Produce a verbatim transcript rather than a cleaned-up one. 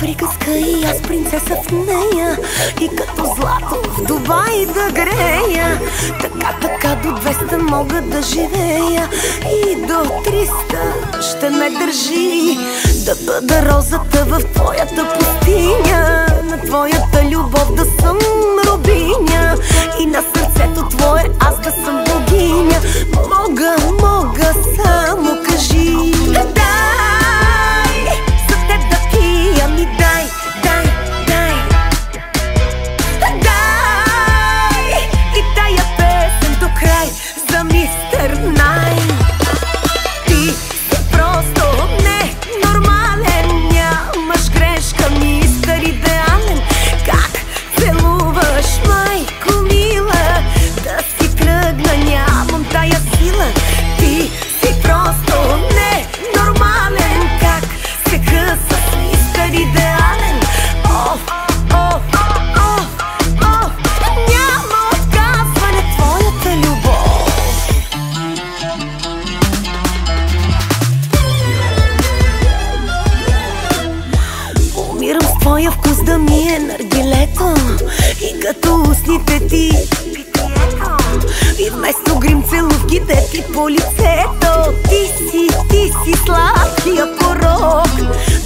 приказка и аз принцеса в нея. И като злато в Дубай да грея. Така, така до двеста мога да живея. И до триста ще ме държи. Да бъда розата в твоята пустиня. На твоята любов да съм рубиня. И на сърцето твое аз да съм богиня. Мога, мога, само кажи. Дай, за теб да пия ми, дай, дай, дай. Дай, и тая песен до край за мистер Най. Ти си просто ненормален, нямаш грешка, мистер Идеален. Как целуваш, майко мила, да си тръгна, нямам тая сила. Ти си просто ненормален, как се къса с мистер Идеален. О, о, о, о, няма отказване твоята любов. Умирам с твоя вкус да ми е наргилето. И като устните ти питието. И вместо грим целувките ти по лицето. Ти си, ти си сладкия порок.